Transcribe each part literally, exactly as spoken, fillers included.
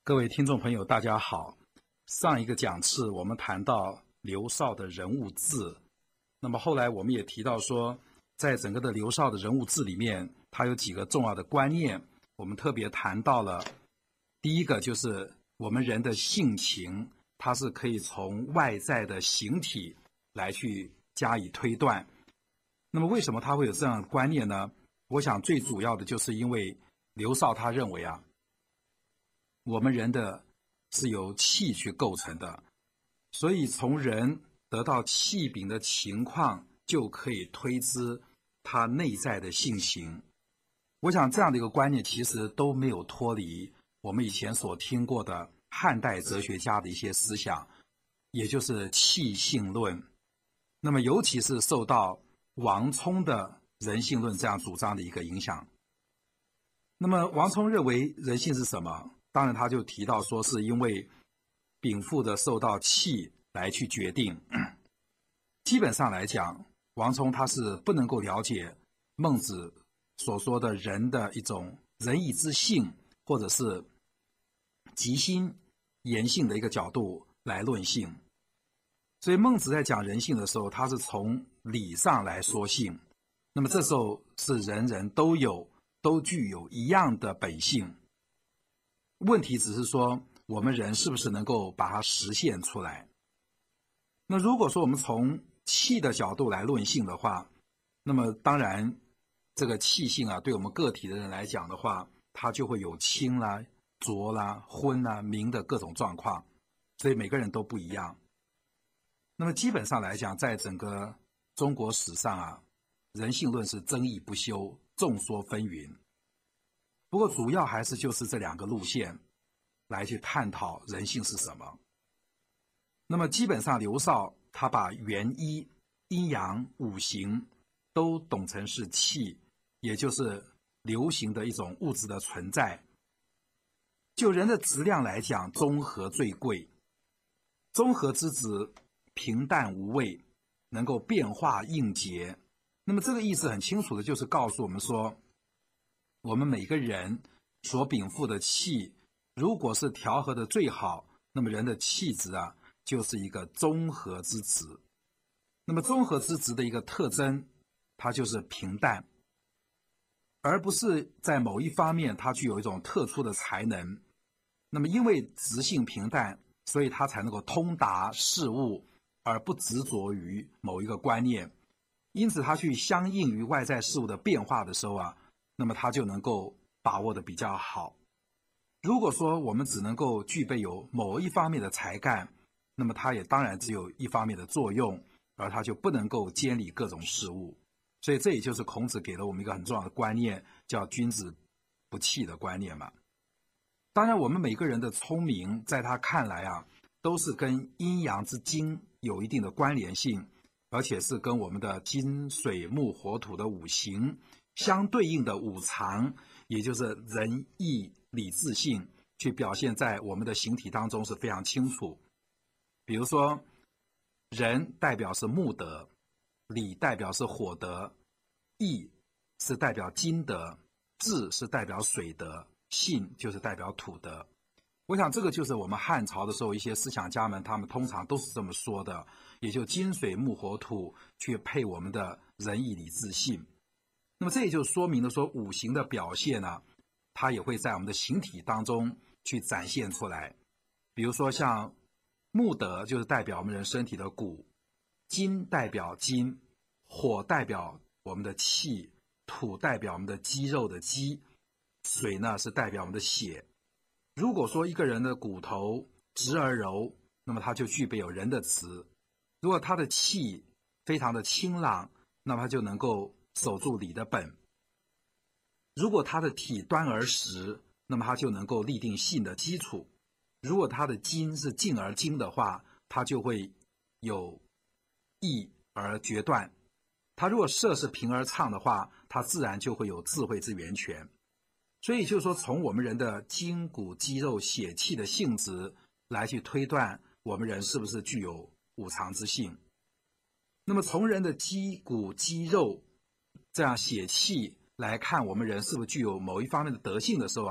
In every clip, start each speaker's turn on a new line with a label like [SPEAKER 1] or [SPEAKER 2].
[SPEAKER 1] 各位听众朋友，大家好。上一个讲次我们谈到刘少的人物志，那么后来我们也提到说，在整个的刘少的人物志里面，他有几个重要的观念，我们特别谈到了第一个就是我们人的性情，它是可以从外在的形体来去加以推断。那么为什么他会有这样的观念呢？我想最主要的就是因为刘少他认为啊，我们人的是由气去构成的，所以从人得到气禀的情况，就可以推知他内在的性情。我想这样的一个观念其实都没有脱离我们以前所听过的汉代哲学家的一些思想，也就是气性论。那么尤其是受到王充的人性论这样主张的一个影响。那么王充认为人性是什么？当然他就提到说是因为禀赋的受到气来去决定。基本上来讲，王充他是不能够了解孟子所说的人的一种仁义之性，或者是极心言性的一个角度来论性。所以孟子在讲人性的时候，他是从理上来说性。那么这时候是人人都有都具有一样的本性，问题只是说我们人是不是能够把它实现出来。那如果说我们从气的角度来论性的话，那么当然这个气性啊，对我们个体的人来讲的话，它就会有清啦、浊啦、昏啦、明的各种状况，所以每个人都不一样。那么基本上来讲，在整个中国史上啊，人性论是争议不休，众说纷纭。不过主要还是就是这两个路线来去探讨人性是什么。那么基本上刘少他把元一、阴阳、五行都懂成是气，也就是流行的一种物质的存在。就人的质量来讲，中和最贵。中和之子平淡无味，能够变化应节。那么这个意思很清楚的就是告诉我们说，我们每个人所禀赋的气，如果是调和的最好，那么人的气质啊，就是一个中和之质。那么中和之质的一个特征，它就是平淡，而不是在某一方面它具有一种特殊的才能。那么因为直性平淡，所以它才能够通达事物，而不执着于某一个观念。因此它去相应于外在事物的变化的时候啊，那么它就能够把握的比较好。如果说我们只能够具备有某一方面的才干，那么它也当然只有一方面的作用，而它就不能够监理各种事物。所以这也就是孔子给了我们一个很重要的观念，叫君子不器的观念嘛。当然我们每个人的聪明在他看来啊，都是跟阴阳之精有一定的关联性，而且是跟我们的金水木火土的五行相对应的五常，也就是仁义礼智信，去表现在我们的形体当中是非常清楚。比如说，仁代表是木德，礼代表是火德，义是代表金德，智是代表水德，信就是代表土德。我想这个就是我们汉朝的时候一些思想家们他们通常都是这么说的，也就金水木火土去配我们的仁义礼智信。那么这也就说明了说五行的表现呢，它也会在我们的形体当中去展现出来。比如说像木德就是代表我们人身体的骨，金代表筋，火代表我们的气，土代表我们的肌肉的肌，水呢是代表我们的血。如果说一个人的骨头直而柔，那么他就具备有人的直；如果他的气非常的清朗，那么他就能够守住礼的本；如果他的体端而实，那么他就能够立定信的基础；如果他的筋是静而精的话，他就会有义而决断；他如果色是平而畅的话，他自然就会有智慧之源泉。所以就是说，从我们人的筋骨肌肉血气的性质来去推断我们人是不是具有五常之性。那么从人的肌骨肌肉这样血气来看我们人是不是具有某一方面的德性的时候啊，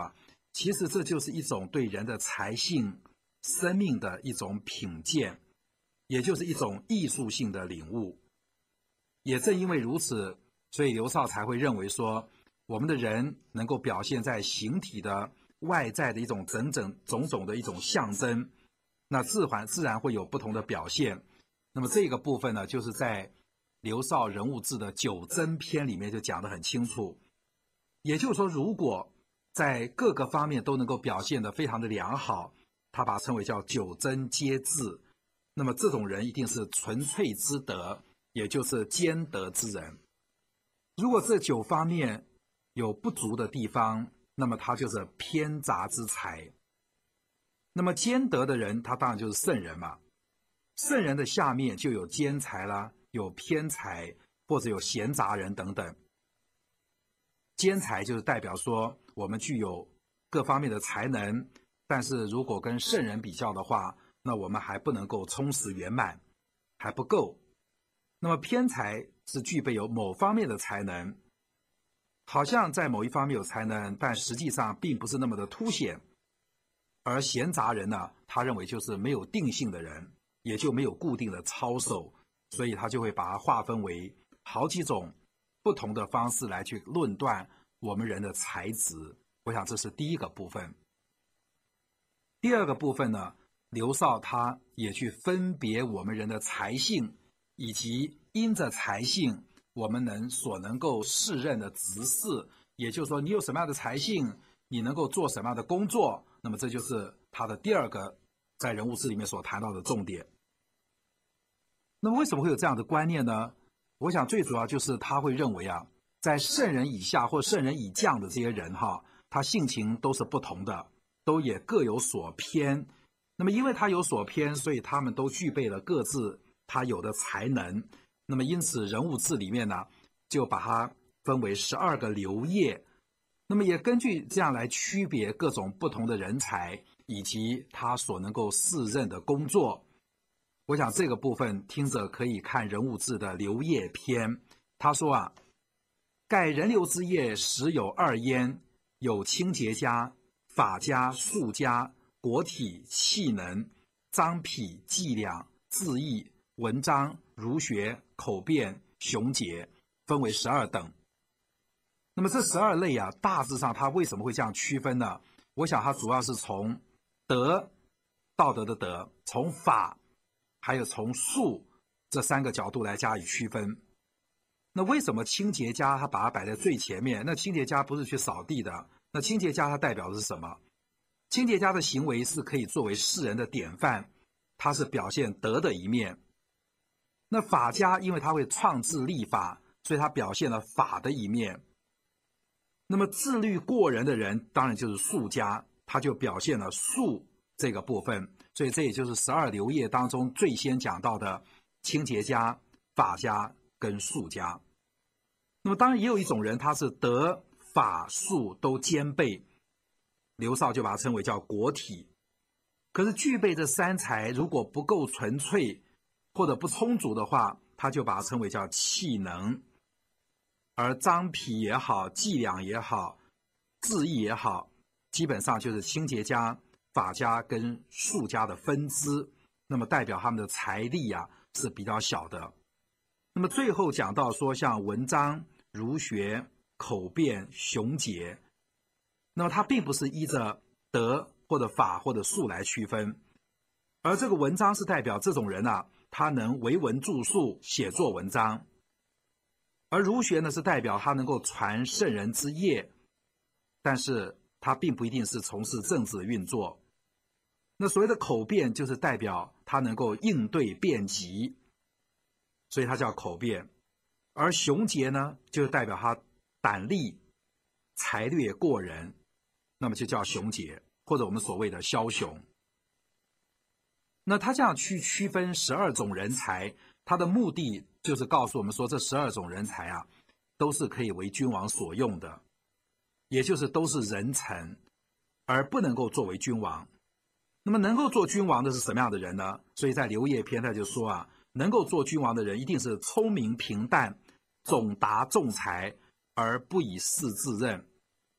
[SPEAKER 1] 其实这就是一种对人的才性、生命的一种品鉴，也就是一种艺术性的领悟。也正因为如此，所以刘少才会认为说，我们的人能够表现在形体的外在的一种整整种种的一种象征，那自然自然会有不同的表现。那么这个部分呢，就是在刘少人物志的九真篇里面就讲得很清楚。也就是说，如果在各个方面都能够表现得非常的良好，他把它称为叫九真皆至。那么这种人一定是纯粹之德，也就是兼德之人。如果这九方面有不足的地方，那么他就是偏杂之才。那么兼德的人，他当然就是圣人嘛。圣人的下面就有兼才啦，有偏才，或者有闲杂人等等。兼才就是代表说我们具有各方面的才能，但是如果跟圣人比较的话，那我们还不能够充实圆满，还不够。那么偏才是具备有某方面的才能，好像在某一方面有才能，但实际上并不是那么的凸显。而闲杂人呢，他认为就是没有定性的人，也就没有固定的操守，所以他就会把它划分为好几种不同的方式来去论断我们人的才质。我想这是第一个部分。第二个部分呢，刘少他也去分别我们人的才性，以及因着才性我们能所能够胜任的职事，也就是说你有什么样的才性，你能够做什么样的工作，那么这就是他的第二个在人物志里面所谈到的重点。那么为什么会有这样的观念呢？我想最主要就是他会认为啊，在圣人以下或圣人以降的这些人哈，他性情都是不同的，都也各有所偏。那么因为他有所偏，所以他们都具备了各自他有的才能。那么因此人物志里面呢，就把它分为十二个流业。那么也根据这样来区别各种不同的人才，以及他所能够胜任的工作。我想这个部分听者可以看人物志的流业篇。他说啊，盖人流之业实有二焉，有清洁家、法家、术家、国体、气能、章匹、伎俩、字义、文章、儒学、口辩、雄杰，分为十二等。那么这十二类啊，大致上它为什么会这样区分呢？我想它主要是从德，道德的德，从法，还有从术这三个角度来加以区分。那为什么清洁家他把它摆在最前面？那清洁家不是去扫地的，那清洁家他代表的是什么？清洁家的行为是可以作为世人的典范，他是表现德的一面。那法家因为他会创制立法，所以他表现了法的一面。那么自律过人的人当然就是术家，他就表现了术这个部分。所以这也就是十二流业当中最先讲到的清洁家、法家跟术家。那么当然也有一种人，他是德法术都兼备，刘少就把它称为叫国体。可是具备这三才如果不够纯粹或者不充足的话，他就把它称为叫气能。而章匹也好，伎俩也好，字义也好，基本上就是清洁家、法家跟术家的分支，那么代表他们的财力啊是比较小的。那么最后讲到说像文章、儒学、口辩、雄杰，那么它并不是依着德或者法或者术来区分，而这个文章是代表这种人啊，他能为文著述，写作文章。而儒学呢，是代表他能够传圣人之业，但是他并不一定是从事政治运作。那所谓的口辩，就是代表他能够应对辩疾，所以他叫口辩。而雄杰呢，就是代表他胆力、才略过人，那么就叫雄杰，或者我们所谓的枭雄。那他这样去区分十二种人才，他的目的就是告诉我们说，这十二种人才啊，都是可以为君王所用的，也就是都是人臣，而不能够作为君王。那么能够做君王的是什么样的人呢？所以在流业篇他就说啊，能够做君王的人一定是聪明平淡，总达众才，而不以事自任。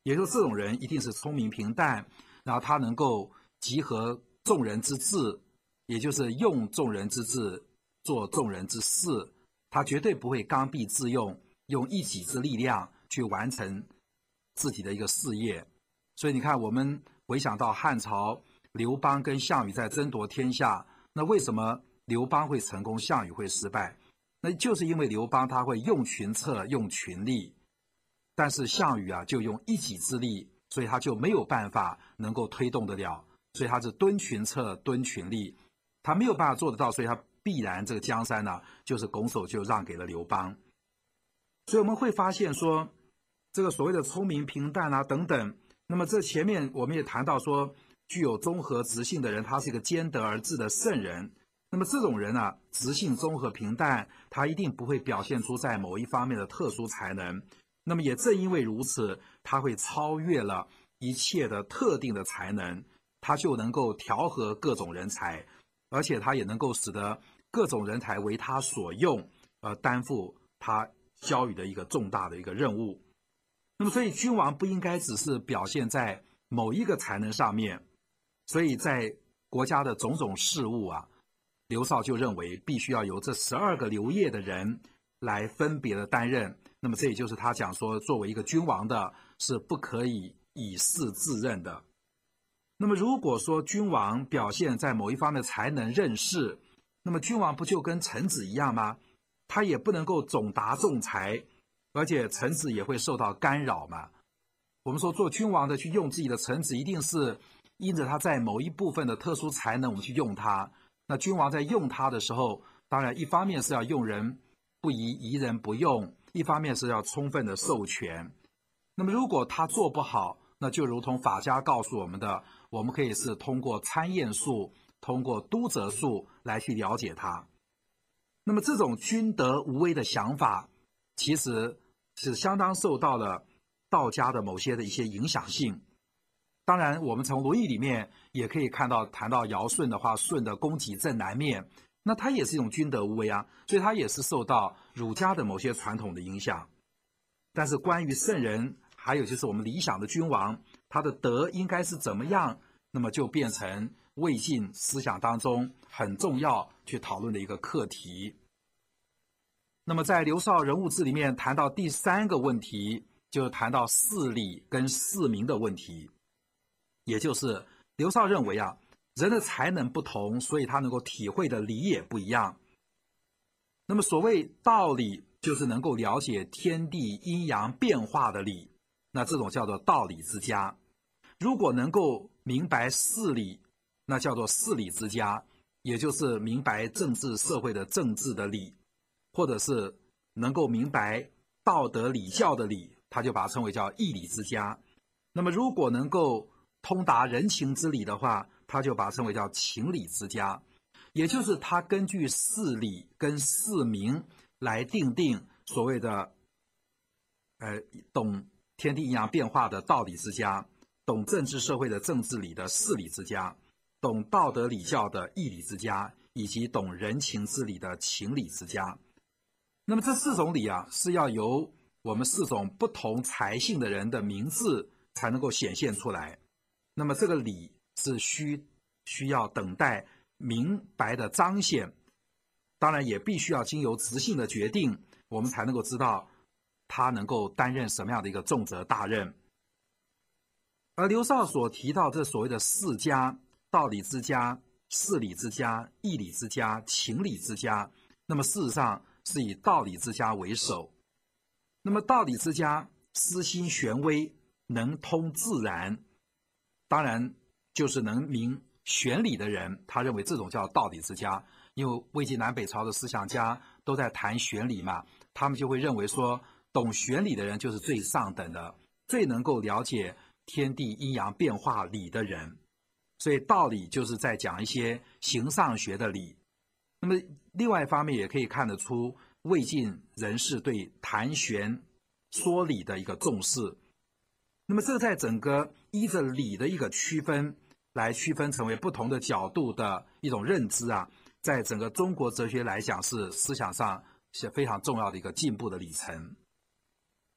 [SPEAKER 1] 也就是这种人一定是聪明平淡，然后他能够集合众人之智，也就是用众人之智做众人之事，他绝对不会刚愎自用，用一己之力量去完成自己的一个事业。所以你看，我们回想到汉朝刘邦跟项羽在争夺天下，那为什么刘邦会成功，项羽会失败？那就是因为刘邦他会用群策，用群力，但是项羽啊就用一己之力，所以他就没有办法能够推动得了，所以他是敦群策，敦群力，他没有办法做得到，所以他必然这个江山呢，就是拱手就让给了刘邦。所以我们会发现说，这个所谓的聪明平淡啊等等，那么这前面我们也谈到说，具有综合直性的人，他是一个兼得而治的圣人。那么这种人啊，直性综合平淡，他一定不会表现出在某一方面的特殊才能。那么也正因为如此，他会超越了一切的特定的才能，他就能够调和各种人才，而且他也能够使得各种人才为他所用，而担负他交予的一个重大的一个任务。那么所以君王不应该只是表现在某一个才能上面，所以在国家的种种事务啊，刘绍就认为必须要由这十二个刘烨的人来分别的担任。那么这也就是他讲说，作为一个君王的是不可以以事自任的。那么如果说君王表现在某一方面的才能任事，那么君王不就跟臣子一样吗？他也不能够总达众才，而且臣子也会受到干扰嘛。我们说做君王的去用自己的臣子，一定是因着他在某一部分的特殊才能，我们去用他。那君王在用他的时候，当然一方面是要用人不疑，疑人不用，一方面是要充分的授权。那么如果他做不好，那就如同法家告诉我们的，我们可以是通过参验术，通过督责术来去了解他。那么这种君德无威的想法，其实是相当受到了道家的某些的一些影响性。当然我们从《论语》里面也可以看到，谈到尧舜的话，舜的供给正南面，那他也是一种君德无威啊，所以他也是受到儒家的某些传统的影响。但是关于圣人，还有就是我们理想的君王，他的德应该是怎么样，那么就变成魏晋思想当中很重要去讨论的一个课题。那么在刘绍人物志里面谈到第三个问题，就是谈到事理跟事名的问题。也就是刘绍认为啊，人的才能不同，所以他能够体会的理也不一样。那么所谓道理，就是能够了解天地阴阳变化的理，那这种叫做道理之家。如果能够明白事理，那叫做事理之家，也就是明白政治社会的政治的理，或者是能够明白道德礼教的理，他就把它称为叫义理之家。那么如果能够通达人情之理的话，他就把它称为叫情理之家，也就是他根据事理跟事名来定定所谓的呃懂天地阴阳变化的道理之家，懂政治社会的政治理的事理之家，懂道德礼教的义理之家，以及懂人情之理的情理之家。那么这四种理啊，是要由我们四种不同才性的人的名字才能够显现出来。那么这个理是需需要等待明白的彰显，当然也必须要经由直性的决定，我们才能够知道他能够担任什么样的一个重责大任。而刘绍所提到这所谓的四家，道理之家、事理之家、义理之家、情理之家，那么事实上是以道理之家为首。那么道理之家思心玄微，能通自然，当然就是能明玄理的人，他认为这种叫道理之家。因为魏晋南北朝的思想家都在谈玄理嘛，他们就会认为说，懂玄理的人就是最上等的，最能够了解天地阴阳变化理的人。所以道理就是在讲一些形上学的理。那么另外一方面也可以看得出魏晋人士对谈玄说理的一个重视。那么这在整个依着理的一个区分来区分成为不同的角度的一种认知啊，在整个中国哲学来讲是思想上是非常重要的一个进步的里程。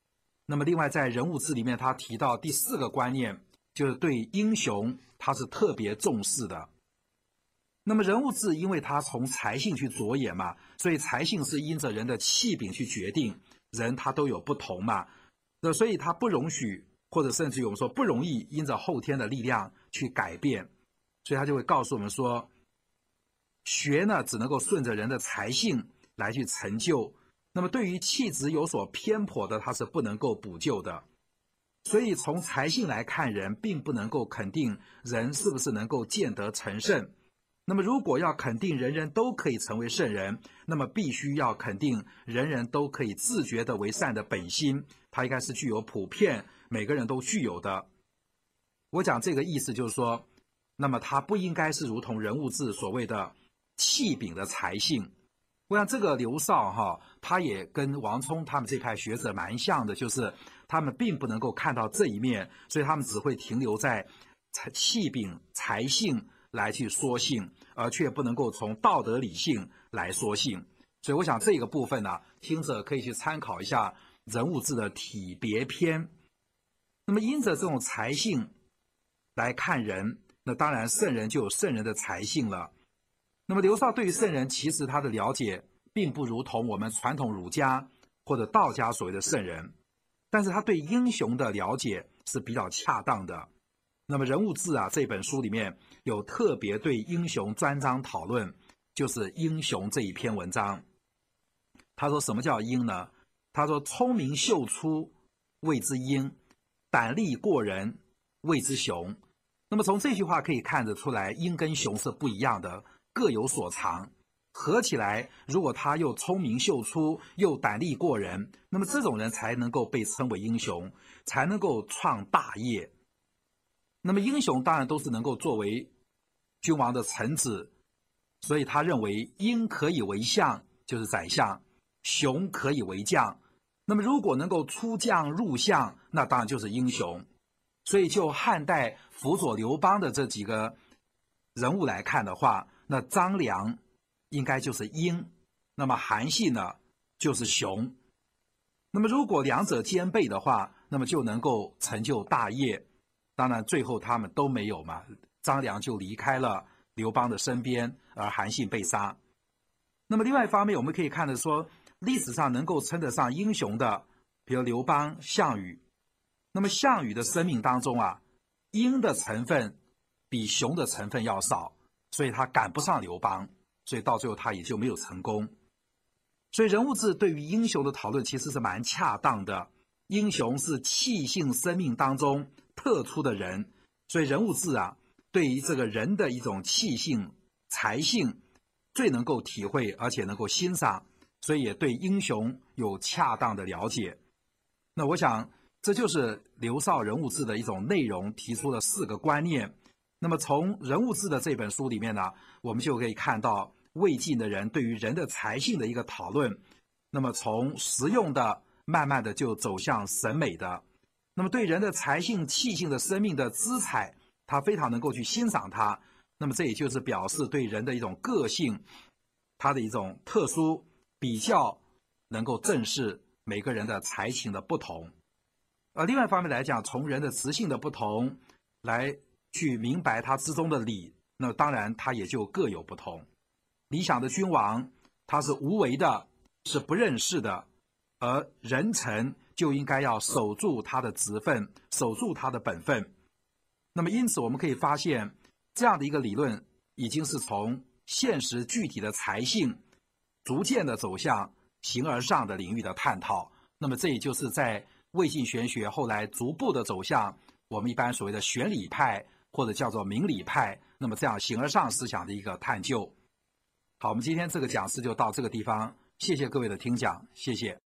[SPEAKER 1] 那么另外在人物志里面，他提到第四个观念，就是对英雄他是特别重视的。那么人物志因为他从财性去着眼嘛，所以财性是因着人的气禀去决定，人他都有不同嘛，那所以他不容许，或者甚至于我们说不容易因着后天的力量去改变，所以他就会告诉我们说，学呢只能够顺着人的财性来去成就，那么对于气质有所偏颇的，他是不能够补救的。所以从财性来看人，并不能够肯定人是不是能够见得成圣。那么如果要肯定人人都可以成为圣人，那么必须要肯定人人都可以自觉的为善的本心，它应该是具有普遍每个人都具有的。我讲这个意思就是说，那么它不应该是如同人物志所谓的气禀的财性。我想这个刘绍哈，他也跟王充他们这派学者蛮像的，就是他们并不能够看到这一面，所以他们只会停留在气禀财性来去说性，而却不能够从道德理性来说性。所以我想这个部分呢，听者可以去参考一下人物志的体别篇。那么因着这种财性来看人，那当然圣人就有圣人的财性了。那么刘绍对于圣人，其实他的了解并不如同我们传统儒家或者道家所谓的圣人，但是他对英雄的了解是比较恰当的。那么人物志啊这本书里面有特别对英雄专章讨论，就是英雄这一篇文章。他说什么叫英呢？他说聪明秀出谓之英，胆力过人谓之雄。那么从这句话可以看得出来，英跟雄是不一样的，各有所长。合起来，如果他又聪明秀出，又胆力过人，那么这种人才能够被称为英雄，才能够创大业。那么英雄当然都是能够作为君王的臣子，所以他认为英可以为相，就是宰相；雄可以为将。那么如果能够出将入相，那当然就是英雄。所以就汉代辅佐刘邦的这几个人物来看的话，那张良应该就是英，那么韩信呢就是雄。那么如果两者兼备的话，那么就能够成就大业。当然最后他们都没有嘛，张良就离开了刘邦的身边，而韩信被杀。那么另外一方面，我们可以看得说，历史上能够称得上英雄的，比如刘邦、项羽。那么项羽的生命当中啊，英的成分比雄的成分要少，所以他赶不上刘邦，所以到最后他也就没有成功。所以人物志对于英雄的讨论其实是蛮恰当的。英雄是气性生命当中特出的人，所以人物志啊，对于这个人的一种气性、才性最能够体会，而且能够欣赏，所以也对英雄有恰当的了解。那我想这就是刘绍人物志的一种内容，提出了四个观念。那么从人物志的这本书里面呢，我们就可以看到魏晋的人对于人的才性的一个讨论。那么从实用的慢慢的就走向审美的，那么对人的才性、气性的生命的姿彩，他非常能够去欣赏它。那么这也就是表示对人的一种个性，他的一种特殊，比较能够正视每个人的才情的不同。而另外一方面来讲，从人的直性的不同来去明白它之中的理，那当然它也就各有不同。理想的君王，他是无为的，是不认识的，而人臣就应该要守住他的职分，守住他的本分。那么因此我们可以发现，这样的一个理论已经是从现实具体的才性逐渐的走向形而上的领域的探讨。那么这也就是在魏晋玄学后来逐步的走向我们一般所谓的玄理派，或者叫做明理派，那么这样形而上思想的一个探究。好，我们今天这个讲师就到这个地方，谢谢各位的听讲，谢谢。